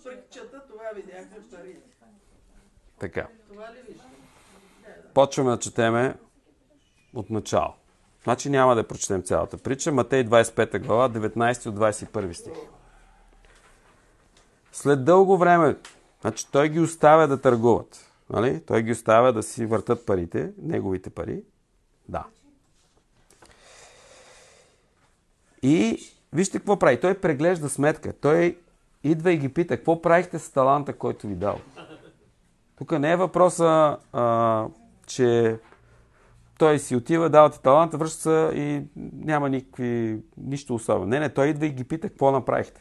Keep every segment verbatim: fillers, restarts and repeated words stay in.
пък чета, това видяхме пари. Така. Това ли виждам? Почваме да четеме от начало. Значи няма да прочетем цялата притча. Матей двадесет и пета глава, деветнадесети от двадесет и първи стих. След дълго време, значи той ги оставя да търгуват. Нали? Той ги оставя да си въртат парите, неговите пари. Да. И вижте какво прави. Той преглежда сметка. Той идва и ги пита, какво правихте с таланта, който ви дал? Тук не е въпроса, а, че той си отива, дава ти таланта, връща се и няма никакви, нищо особено. Не, не, той идва и ги пита, какво направихте?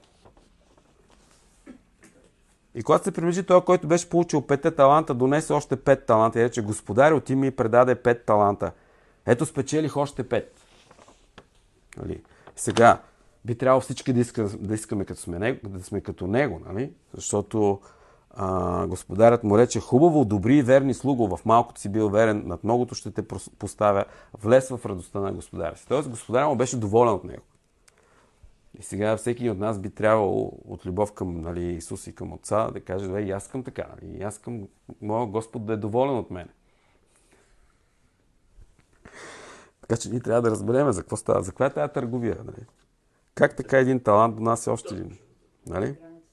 И когато се приближи той, който беше получил петте таланта, донесе още пет таланта и рече, господари, оти ми предаде пет таланта. Ето спечелих още пет. Нали? Сега, би трябвало всички да, иска, да искаме като сме, да сме като него, нали? Защото а, господарят му рече, хубаво, добри и верни слуго, в малкото си бил верен, над многото ще те поставя, влез в радостта на господаря си. Тоест господарят му беше доволен от него. И сега всеки от нас би трябвало от любов към, нали, Исус и към Отца да каже, да, и аз искам така, нали, и аз искам моят Господ да е доволен от мен. Така че ние трябва да разберем за какво става, за каква е тази търговия. Нали? Как така един талант донася още един? Нали?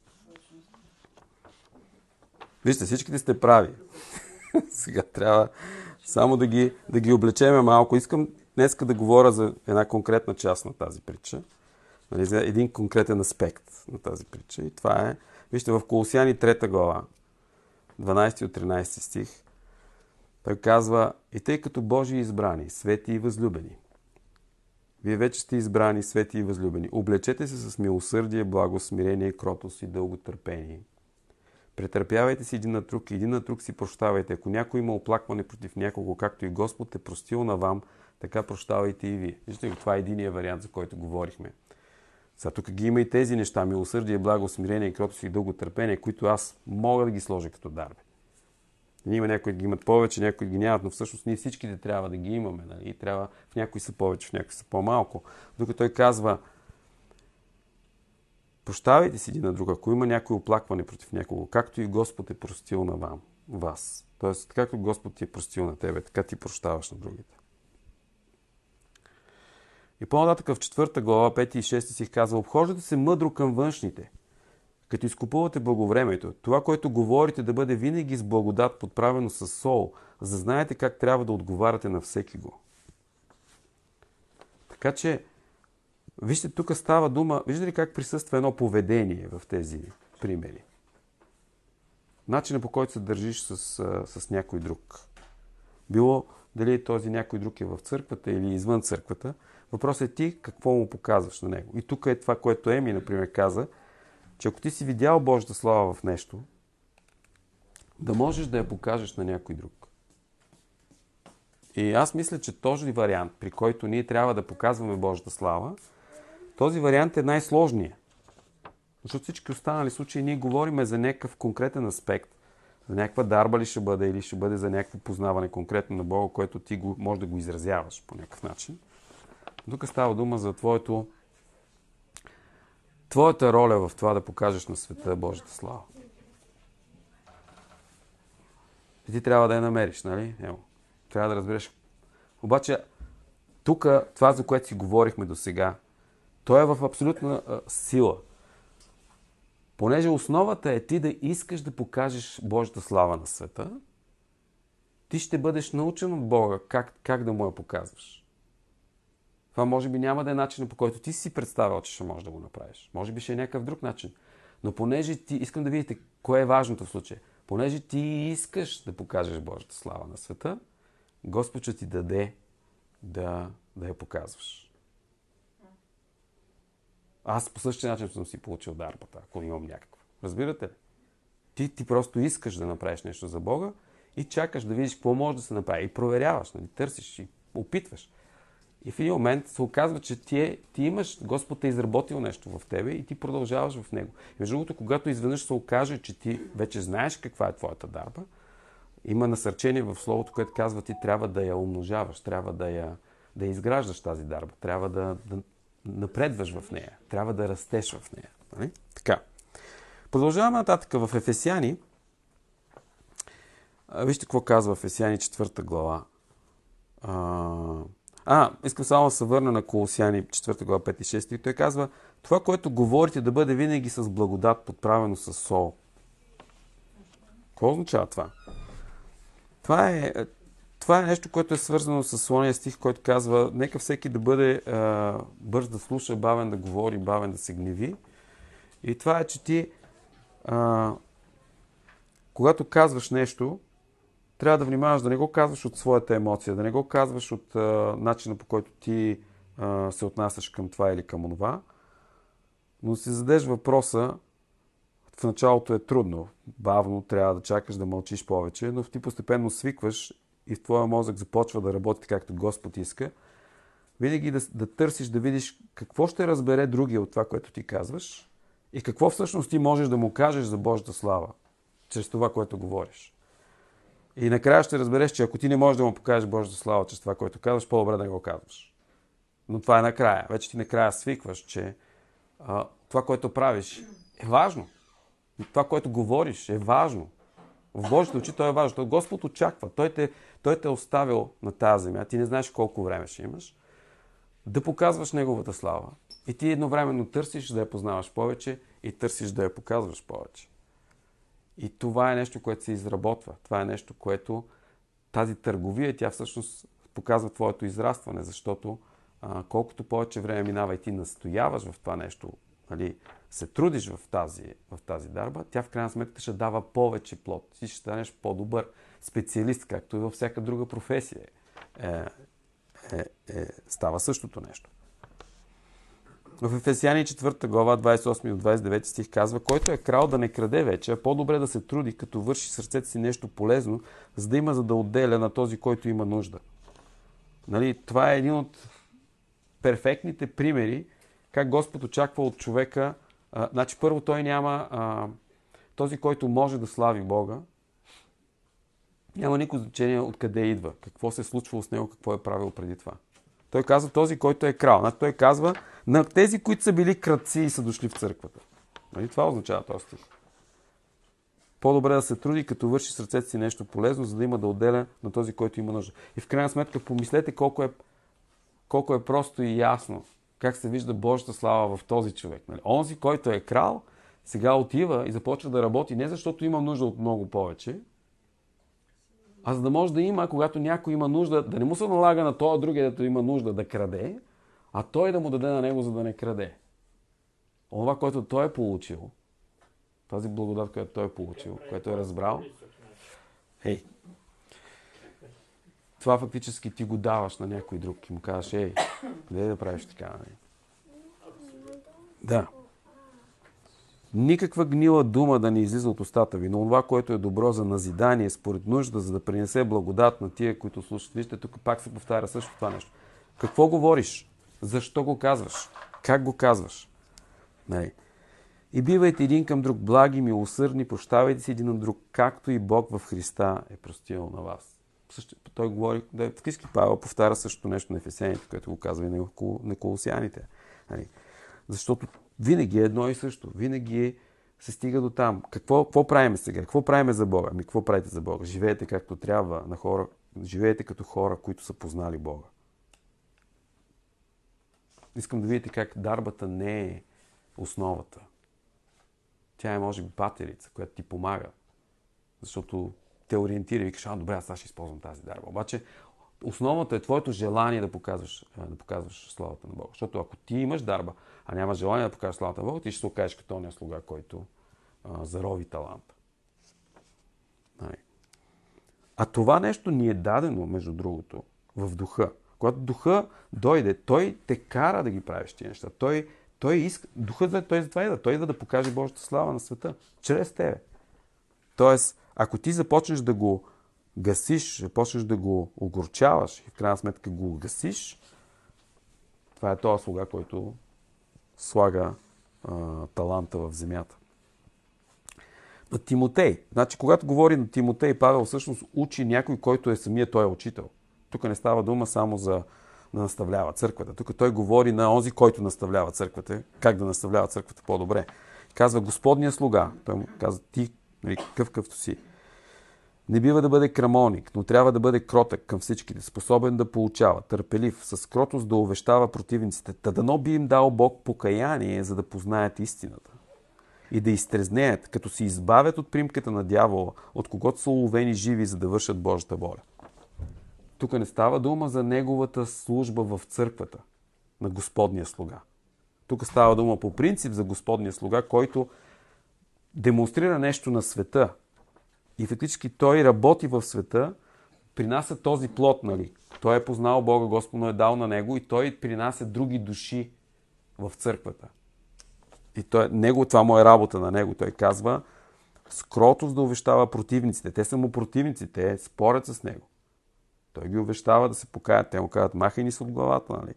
Вижте, всичките сте прави. Сега трябва само да ги, да ги облечеме малко. Искам днес да говоря за една конкретна част на тази притча. Нали, за един конкретен аспект на тази притча. И това е, вижте, в Колосяни трета глава, дванадесети от тринадесети стих, той казва, и тъй като Божии избрани, свети и възлюбени, вие вече сте избрани, свети и възлюбени, облечете се с милосърдие, благо, смирение, кротост и дълготърпение. Претърпявайте си един на друг, един на друг си прощавайте. Ако някой има оплакване против някого, както и Господ е простил на вам, така прощавайте и вие. Виждате, това е единия вариант, за който говорихме. Сега тук ги има и тези неща, милосърдие, благо, смирение, кротост и дълготърпение, които аз мога да ги сложа като дарби. Има някои ги имат повече, някои ги нямат, но всъщност ние всичките трябва да ги имаме. Нали? И трябва, в някои са повече, в някои са по-малко. Докато той казва, прощавайте си един на друг, ако има някой оплакване против някого, както и Господ е простил на вам, вас. Тоест, както Господ ти е простил на тебе, така ти прощаваш на другите. И по-нататък в четвърта глава, пети и шести стих казва, обхождате се мъдро към външните, като изкупувате благовремието. Това, което говорите, да бъде винаги с благодат, подправено с сол, за да знаете как трябва да отговаряте на всеки го. Така че, вижте, тук става дума, виждате ли как присъства едно поведение в тези примери? Начинът, по който се държиш с, с някой друг. Било дали този някой друг е в църквата или извън църквата, въпросът е ти какво му показваш на него. И тук е това, което Еми, например, каза, че ако ти си видял Божията слава в нещо, да можеш да я покажеш на някой друг. И аз мисля, че този вариант, при който ние трябва да показваме Божията слава, този вариант е най-сложният. Защото всички останали случаи ние говорим за някакъв конкретен аспект. За някаква дарба ли ще бъде или ще бъде за някакво познаване конкретно на Бога, което ти го, може да го изразяваш по някакъв начин. Тук става дума за твоето твоята роля в това да покажеш на света Божията слава. И ти трябва да я намериш, нали? Ево, трябва да разбереш. Обаче, тук, това, за което си говорихме до сега, то е в абсолютна а, сила. Понеже основата е ти да искаш да покажеш Божията слава на света, ти ще бъдеш научен от Бога как, как да му я показваш. Това може би няма да е начинът, по който ти си представил, че ще можеш да го направиш. Може би ще е някакъв друг начин. Но понеже ти, искам да видите кое е важното в случая, понеже ти искаш да покажеш Божията слава на света, Господ ще ти даде да, да я показваш. Аз по същия начин съм си получил дарбата, ако имам някаква. Разбирате ли? Ти, ти просто искаш да направиш нещо за Бога и чакаш да видиш какво може да се направи. И проверяваш, нали? Търсиш и опитваш. И в един момент се оказва, че ти, ти имаш, Господ е изработил нещо в тебе и ти продължаваш в него. И между другото, когато изведнъж се окаже, че ти вече знаеш каква е твоята дарба, има насърчение в Словото, което казва, ти трябва да я умножаваш, трябва да я, да я изграждаш тази дарба, трябва да, да напредваш в нея, трябва да растеш в нея. Нали? Така. Продължаваме нататък в Ефесяни. Вижте какво казва в Ефесяни четвърта глава. А, а, искам само да се върна на Колосяни четвърта глава пет и шест. Той казва, това, което говорите, да бъде винаги с благодат, подправено с сол. Какво означава това? Това е, това е нещо, което е свързано с ония стих, който казва, нека всеки да бъде а, бърз да слуша, бавен да говори, бавен да се гневи. И това е, че ти а, когато казваш нещо, трябва да внимаваш да не го казваш от своята емоция, да не го казваш от а, начина, по който ти а, се отнасяш към това или към онова, но си зададеш въпроса. В началото е трудно, бавно, трябва да чакаш да мълчиш повече, но ти постепенно свикваш и в твоя мозък започва да работи както Господ иска. Винаги да, да търсиш, да видиш какво ще разбере другия от това, което ти казваш и какво всъщност ти можеш да му кажеш за Божията слава, чрез това, което говориш. И накрая ще разбереш, че ако ти не можеш да му покажеш Божията слава чрез това, което казваш, по-добре да не го казваш. Но това е накрая. Вече ти накрая свикваш, че а, това, което правиш, е важно. Това, което говориш, е важно. В Божите очи то е важно. Той Господ очаква. Той те, той те е оставил на тази земя. Ти не знаеш колко време ще имаш. Да показваш Неговата слава. И ти едновременно търсиш да я познаваш повече и търсиш да я показваш повече. И това е нещо, което се изработва. Това е нещо, което тази търговия, тя всъщност показва твоето израстване, защото а, колкото повече време минава и ти настояваш в това нещо, нали, се трудиш в тази, в тази дарба, тя в крайна сметка ще дава повече плод. Ти ще станеш по-добър специалист, както и във всяка друга професия. Е, е, е, става същото нещо. В Ефесяни четвърта глава, двадесет и осми до двадесет и девети стих казва, който е крал да не краде вече, а по-добре да се труди, като върши сърцето си нещо полезно, за да има за да отделя на този, който има нужда. Нали, това е един от перфектните примери, как Господ очаква от човека. А, значи първо той няма а, този, който може да слави Бога, няма никакво значение откъде идва, какво се е случвало с него, какво е правил преди това. Той казва този, който е крал. Значи той казва на тези, които са били крадци и са дошли в църквата. Нали, това означава този стих. По-добре да се труди, като върши сърцето си нещо полезно, за да има да отделя на този, който има нужда. И в крайна сметка помислете колко е, колко е просто и ясно как се вижда Божията слава в този човек. Нали? Онзи, който е крал, сега отива и започва да работи не защото има нужда от много повече, а за да може да има, когато някой има нужда, да не му се налага на този другия, дето има нужда да краде, а той да му даде на него, за да не краде. Това, което той е получил, тази благодат, която той е получил, която е разбрал, ей, това фактически ти го даваш на някой друг и му казваш, ей, дай да правиш така, нали? Да. Никаква гнила дума да не излиза от устата ви, но това, което е добро за назидание, според нужда, за да принесе благодат на тия, които слушат. Вижте, тук пак се повтаря също това нещо. Какво говориш? Защо го казваш? Как го казваш? Нали? И бивайте един към друг благи, милосърдни, прощавайте си един на друг, както и Бог в Христа е простил на вас. Също, той говори, да, фактически Павел повтаря същото нещо на Ефесяните, което го казва и на, на Колосяните. Нали? Защото винаги е едно и също. Винаги е, се стига до там. Какво, какво правиме сега? Какво правиме за Бога? Ами какво правите за Бога? Живеете както трябва на хора. Живеете като хора, които са познали Бога. Искам да видите как дарбата не е основата. Тя е, може би, батерица, която ти помага. Защото те ориентира и викаш, а, добре, аз ще използвам тази дарба. Обаче основата е твоето желание да показваш, да показваш славата на Бога. Защото ако ти имаш дарба, а нямаш желание да покажеш славата на Бога, ти ще се окажеш като ония слуга, който а, зарови талант. А това нещо ни е дадено, между другото, в духа. Когато духа дойде, той те кара да ги правиш тия неща. Той, той иска, духът той затова идва. Той идва да покаже Божията слава на света. Чрез тебе. Тоест, ако ти започнеш да го гасиш, започнеш да го огорчаваш и в крайна сметка го гасиш, това е този слуга, който слага а, таланта в земята. На Тимотей. Значи, когато говори на Тимотей, Павел всъщност учи някой, който е самия той учител. Тук не става дума само за да наставлява църквата. Тук той говори на онзи, който наставлява църквата, как да наставлява църквата по-добре. казва Господния слуга. Той му казва, ти, нали, какъв какъвто си. Не бива да бъде крамолник, но трябва да бъде кротък към всичките, способен да получава, търпелив, с кротост да увещава противниците. Та дано би им дал Бог покаяние, за да познаят истината и да изтрезнеят, като се избавят от примката на дявола, от когото са уловени живи, за да вършат Божията воля. Тук не става дума за неговата служба в църквата, на Господния слуга. Тук става дума по принцип за Господния слуга, който демонстрира нещо на света. И фактически той работи в света, принася този плод, нали? Той е познал Бога, Господ му е дал на него и той принася други души в църквата. И той, него, това му е работа на него. Той казва, с кротост да увещава противниците. Те са му противници, те спорят с него. Той ги увещава да се покаят. Те му казват, махай ни се от главата, нали?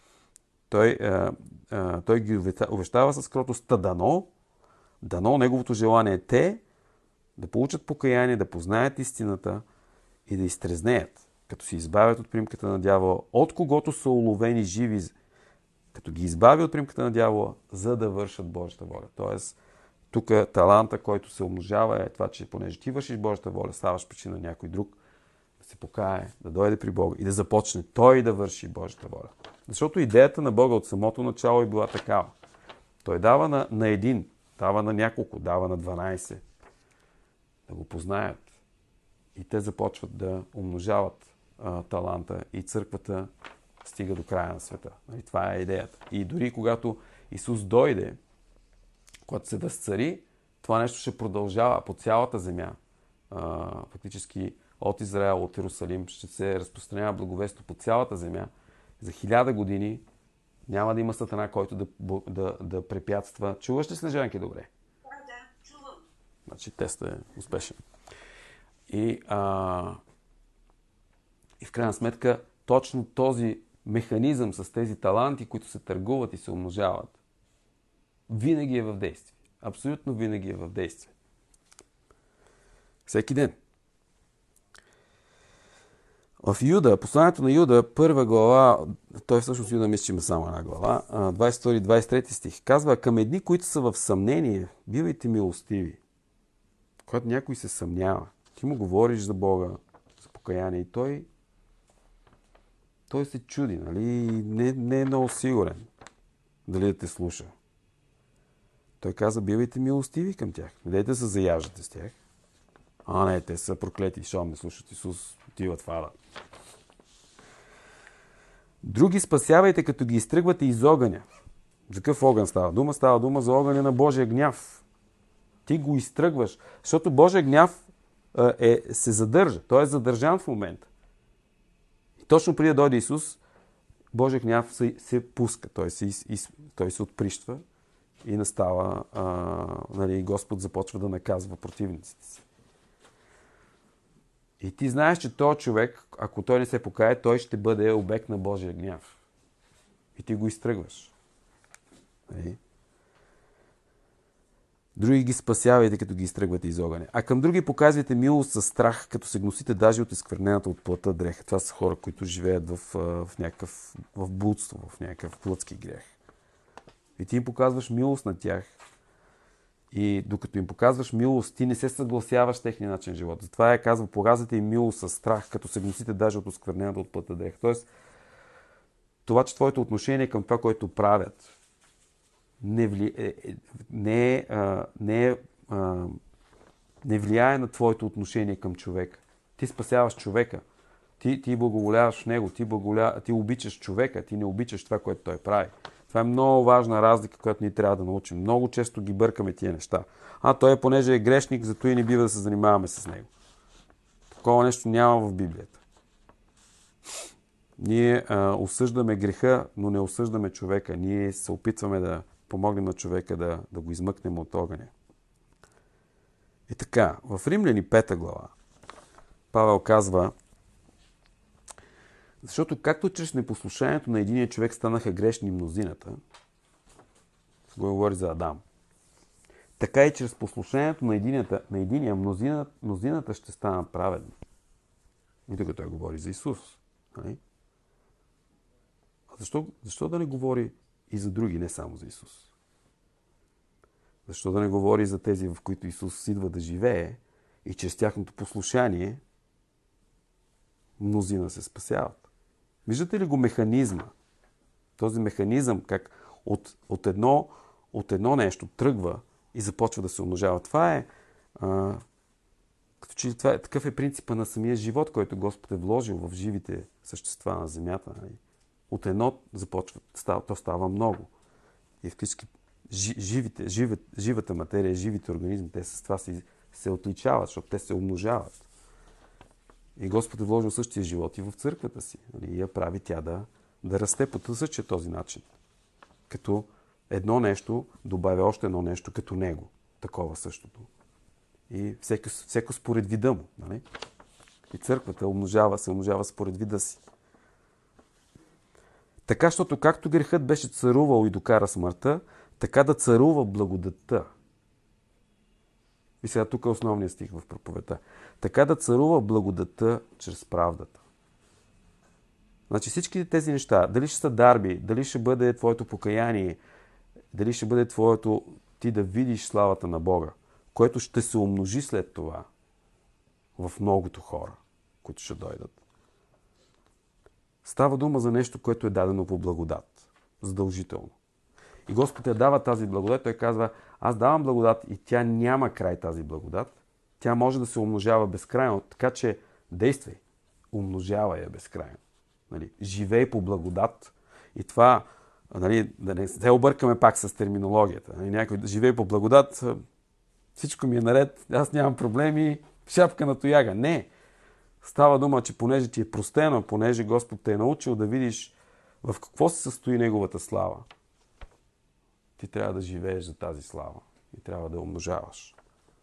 Той, а, а, той ги увещава с кротост, та дано, дано неговото желание е те да получат покаяние, да познаят истината и да изтрезнеят, като се избавят от примката на дявола, от когото са уловени живи, като ги избави от примката на дявола, за да вършат Божията воля. Тоест, тук таланта, който се умножава, е това, че понеже ти вършиш Божията воля, ставаш причина на някой друг да се покае, да дойде при Бога и да започне той да върши Божията воля. Защото идеята на Бога от самото начало е била такава. Той дава на, на един, дава на няколко, дава на дванайсет. Да го познаят. И те започват да умножават а, таланта и църквата стига до края на света. И това е идеята. И дори когато Исус дойде, когато се възцари, това нещо ще продължава по цялата земя. А, фактически от Израел, от Иерусалим ще се разпространява благовестието по цялата земя. За хиляда години няма да има сатана, който да, да, да препятства. Чуваш ли, Снежанки, добре? Значи тестът е успешен. И, а, и в крайна сметка точно този механизъм с тези таланти, които се търгуват и се умножават, винаги е в действие. Абсолютно винаги е в действие. Всеки ден. В Юда, посланието на Юда, първа глава, той всъщност Юда мисля, че има само една глава, двайсет и втори и двайсет и трети стих, казва, към едни, които са в съмнение, бивайте милостиви. Когато някой се съмнява, ти му говориш за Бога, за покаяние и той, той се чуди, нали? Не, не е много сигурен дали да те слуша. Той каза, бивайте милостиви към тях. Не дайте се заяждате с тях. А, не, те са проклети, щом не слушат Исус, отиват в ада. Други спасявайте, като ги изтръгвате из огъня. За какъв огън става дума? Става дума за огъня на Божия гняв. Ти го изтръгваш, защото Божия гняв е, се задържа. Той е задържан в момента. И точно преди да дойде Исус, Божия гняв се, се пуска. Той се, из, из, той се отприщва и настава, а, нали, Господ започва да наказва противниците си. И ти знаеш, че този човек, ако той не се покае, той ще бъде обект на Божия гняв. И ти го изтръгваш. Нали? Други ги спасявайте, като ги изтръгвате из огъня. А към други показвайте милост със страх, като се гносите даже от изквърнената от плътта дреха. Това са хора, които живеят в, в някакъв в блудство, в някакъв плътски грех. И ти им показваш милост на тях. И докато им показваш милост, ти не се съгласяваш с техния начин живот. Затова е казва, показвате им милост със страх, като се гносите даже от изквърнената от плътта дреха. Тоест, това, че твоето отношение към това, което правят, не, вли... не, е, а, не, е, а, не влияе на твоето отношение към човека. Ти спасяваш човека. Ти, ти благоволяваш в него. Ти, благоля... ти обичаш човека. Ти не обичаш това, което той прави. Това е много важна разлика, която ние трябва да научим. Много често ги бъркаме тия неща. А той е, понеже е грешник, зато и не бива да се занимаваме с него. Такова нещо няма в Библията. Ние а, осъждаме греха, но не осъждаме човека. Ние се опитваме да помогнем на човека да, да го измъкнем от огъня. И така, в Римляни пета глава Павел казва, защото както чрез непослушанието на единия човек станаха грешни мнозината, го говори за Адам, така и чрез послушанието на, единията, на единия мнозината, мнозината ще станат праведни. И тук той говори за Исус. Нали? А защо, защо да не говори и за други, не само за Исус? Защо да не говори за тези, в които Исус идва да живее и чрез тяхното послушание мнозина се спасяват. Виждате ли го механизма? Този механизъм, как от, от, едно, от едно нещо тръгва и започва да се умножава. Това е, а, като че това е, такъв е принципа на самия живот, който Господ е вложил в живите същества на земята. Нали? От едно започва, става, то става много. И фактически живите, живет, живата материя, живите организми, те с това се, се отличават, защото те се умножават. И Господ е вложил същия живот и в църквата си. Нали? И я прави тя да, да расте по същия този начин. Като едно нещо добавя още едно нещо като него. Такова същото. И всеки, всеко според вида му. Нали? И църквата умножава, се умножава според вида си. Така, защото както грехът беше царувал и докара смъртта, така да царува благодатта. И сега тук е основният стих в проповедта. Така да царува благодатта чрез правдата. Значи всички тези неща, дали ще са дарби, дали ще бъде твоето покаяние, дали ще бъде твоето ти да видиш славата на Бога, което ще се умножи след това в многото хора, които ще дойдат. Става дума за нещо, което е дадено по благодат. Задължително. И Господ я дава тази благодат. Той казва, аз давам благодат и тя няма край тази благодат. Тя може да се умножава безкрайно. Така че действай. Умножавай я безкрайно. Нали? Живей по благодат. И това, нали, да не се объркаме пак с терминологията. Нали? Някой живей по благодат, всичко ми е наред, аз нямам проблеми, шапка на тояга. Не. Става дума, че понеже ти е простено, понеже Господ те е научил да видиш в какво се състои Неговата слава, ти трябва да живееш за тази слава и трябва да я умножаваш.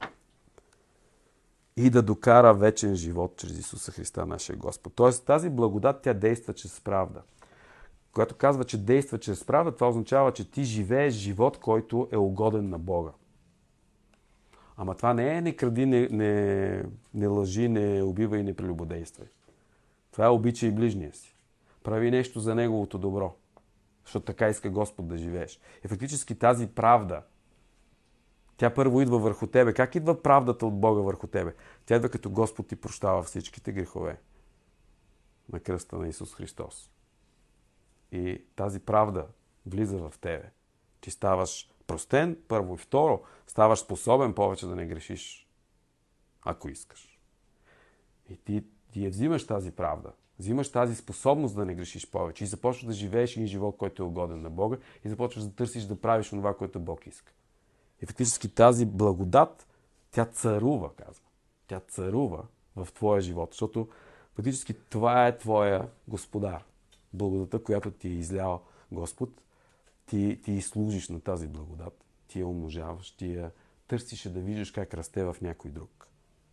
И да докара вечен живот чрез Исуса Христа, нашия Господ. Тоест тази благодат, тя действа чрез правда. Когато казва, че действа чрез правда, това означава, че ти живееш живот, който е угоден на Бога. Ама това не е не кради, не, не, не лъжи, не убива и не прелюбодействай. Това е обичай ближния си. Прави нещо за Неговото добро. Защото така иска Господ да живееш. И фактически тази правда, тя първо идва върху тебе. Как идва правдата от Бога върху тебе? Тя идва като Господ ти прощава всичките грехове на кръста на Исус Христос. И тази правда влиза в тебе. Ти ставаш простен, първо и второ, ставаш способен повече да не грешиш, ако искаш. И ти, ти я взимаш тази правда. Взимаш тази способност да не грешиш повече и започваш да живееш един живот, който е угоден на Бога и започваш да търсиш да правиш това, което Бог иска. И фактически тази благодат, тя царува, казва. Тя царува в твоя живот, защото фактически това е твоя господар. Благодата, която ти е излял Господ, ти, ти служиш на тази благодат. Ти я умножаваш, ти я търсиш да виждаш как расте в някой друг.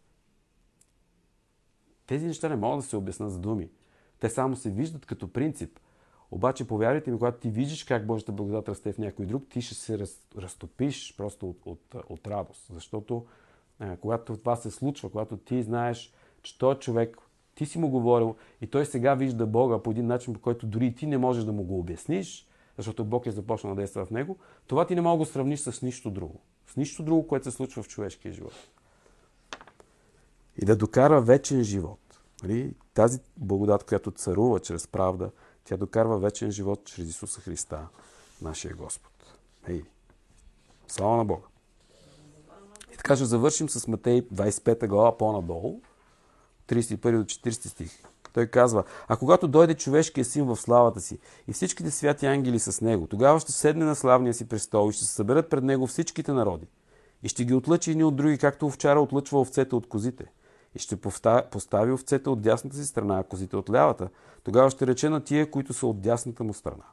Тези неща не могат да се обяснат с думи. Те само се виждат като принцип. Обаче, повярвайте ми, когато ти виждаш как Божията благодат расте в някой друг, ти ще се раз, разтопиш просто от, от, от радост. Защото е, когато това се случва, когато ти знаеш, че той човек, ти си му говорил и той сега вижда Бога по един начин, по който дори и ти не можеш да му го обясниш, защото Бог е започнал да действа в него, това ти не мога да го сравниш с нищо друго. С нищо друго, което се случва в човешкия живот. И да докара вечен живот. Нали? Тази благодат, която царува чрез правда, тя докарва вечен живот чрез Исуса Христа, нашия Господ. Ей, слава на Бога! И така ще завършим с Матей двадесет и пета глава по-надолу, тридесет и първи до четиридесети стих. Той казва, а когато дойде човешкият син в славата си и всичките святи ангели с него, тогава ще седне на славния си престол и ще се съберат пред него всичките народи. И ще ги отлъчи едни от други, както овчара отлъчва овцете от козите. И ще постави овцете от дясната си страна, а козите от лявата. Тогава ще рече на тия, които са от дясната му страна.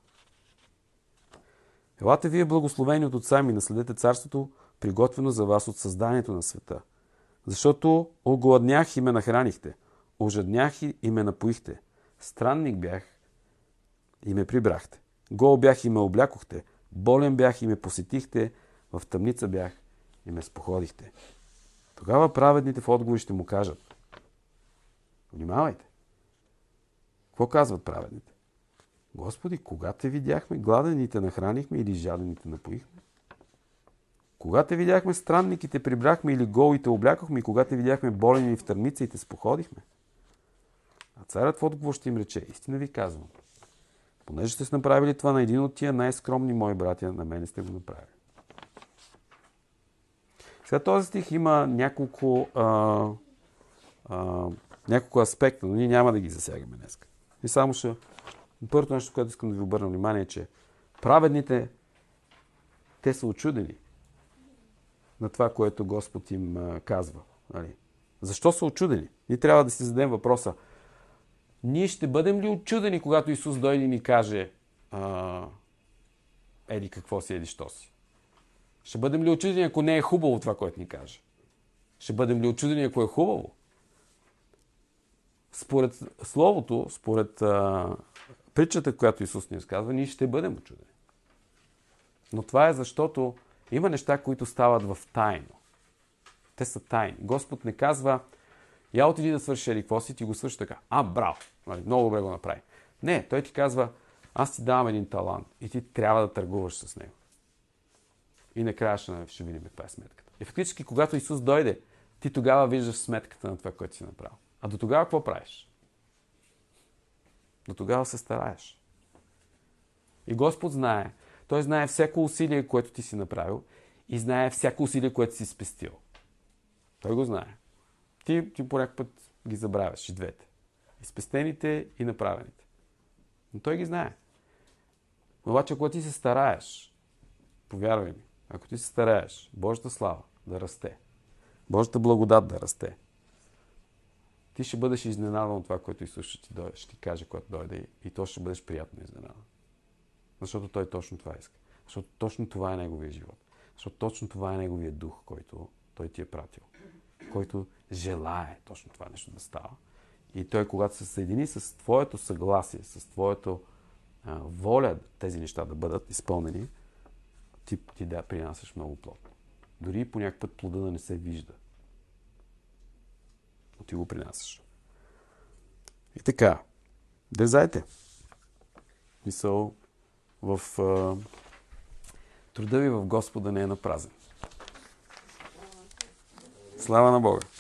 Елате вие благословени от отца ми, наследете царството, приготвено за вас от създанието на света. Защото огладнях и ме нахранихте, ожаднях и ме напоихте, странник бях и ме прибрахте, гол бях и ме облякохте, болен бях и ме посетихте, в тъмница бях и ме споходихте. Тогава праведните в отговори ще му кажат. Внимавайте. Какво казват праведните? Господи, кога те видяхме, гладените нахранихме или жадените напоихме? Когато видяхме странниките, прибрахме или голите облякохме, и когато видяхме болени в търница и те споходихме. А царят в отговор ще им рече: истина ви казвам, понеже сте направили това на един от тия най-скромни мои братя, на мене сте го направили. Сега този стих има няколко, а, а, няколко аспекта, но ние няма да ги засягаме днес. И само ще... Първото нещо, което искам да ви обърна внимание, е, че праведните, те са очудени на това, което Господ им а, казва. Нали? Защо са очудени? Ние трябва да си зададем въпроса: ние ще бъдем ли очудени, когато Исус дойде и ни каже а, еди какво си, еди що си? Ще бъдем ли очудени, ако не е хубаво това, което ни каже? Ще бъдем ли очудени, ако е хубаво? Според Словото, според а, притчата, която Исус ни разказва, ние ще бъдем очудени. Но това е защото има неща, които стават в тайно. Те са тайни. Господ не казва: я отиди да свършиш еди какво си, ти го свърши така. А, браво! Много добре го направи. Не, той ти казва: аз ти давам един талант и ти трябва да търгуваш с него. И накрая ще, ще видим каква е сметката. И фактически, когато Исус дойде, ти тогава виждаш сметката на това, което си направил. А до тогава какво правиш? До тогава се стараеш. И Господ знае. Той знае всяко усилие, което ти си направил, и знае всяко усилие, което си спестил. Той го знае. Ти, ти по някакъв път ги забравяш и двете. И спестените, и направените. Но той ги знае. Но обаче, ако ти се стараеш, повярвай ми, ако ти се стараеш Божията слава да расте, Божията благодат да расте, ти ще бъдеш изненадан от това, което Исус ще ти, дойде, ще ти каже, когато дойде, и то ще бъдеш приятно изненадан. Защото той точно това иска. Защото точно това е неговия живот. Защото точно това е неговия дух, който той ти е пратил. Който желае точно това нещо да става. И той, когато се съедини с твоето съгласие, с твоето а, воля тези неща да бъдат изпълнени, ти, ти да принасяш много плод. Дори и по някакъв път плода да не се вижда. Но ти го принасяш. И така, дързайте. Мисъл, в а, труда ви в Господа не е напразен. Слава на Бога!